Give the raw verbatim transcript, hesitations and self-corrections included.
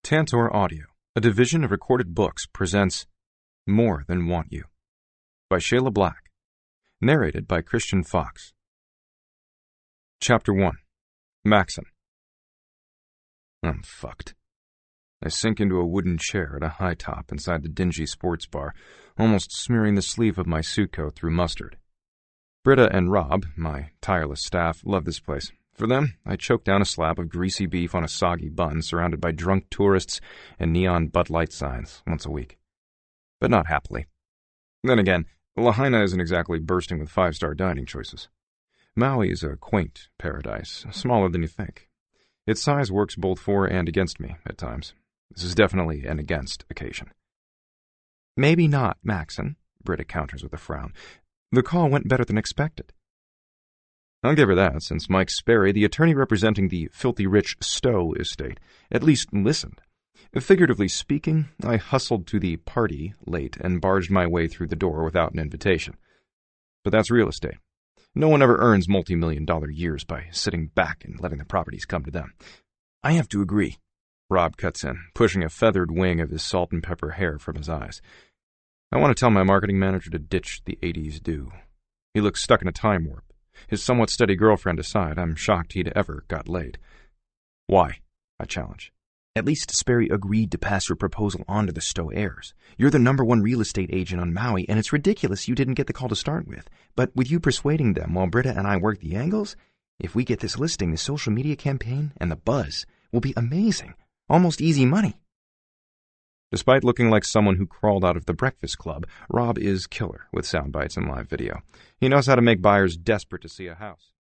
Tantor Audio, a division of Recorded Books, presents More Than Want You by Shayla Black, narrated by Christian Fox. Chapter one. Maxon. I'm fucked. I sink into a wooden chair at a high top inside the dingy sports bar, almost smearing the sleeve of my suit coat through mustard. Britta and Rob, my tireless staff, love this place. For them, I choke down a slab of greasy beef on a soggy bun surrounded by drunk tourists and neon Bud Light signs once a week. But not happily. Then again, Lahaina isn't exactly bursting with five-star dining choices. Maui is a quaint paradise, smaller than you think. Its size works both for and against me at times. This is definitely an against occasion. Maybe not, Maxon, Britta counters with a frown. The call went better than expected. I'll give her that, since Mike Sperry, the attorney representing the filthy rich Stowe estate, at least listened. Figuratively speaking, I hustled to the party late and barged my way through the door without an invitation. But that's real estate. No one ever earns multi-million dollar years by sitting back and letting the properties come to them. I have to agree, Rob cuts in, pushing a feathered wing of his salt and pepper hair from his eyes. I want to tell my marketing manager to ditch the eighties do. He looks stuck in a time warp. His somewhat steady girlfriend aside, I'm shocked he'd ever got laid. Why? I challenge. At least Sperry agreed to pass your proposal on to the Stowe heirs. You're the number one real estate agent on Maui, and it's ridiculous you didn't get the call to start with. But with you persuading them while Britta and I work the angles, if we get this listing, the social media campaign and the buzz will be amazing. Almost easy money. Despite looking like someone who crawled out of the Breakfast Club, Rob is killer with sound bites and live video. He knows how to make buyers desperate to see a house.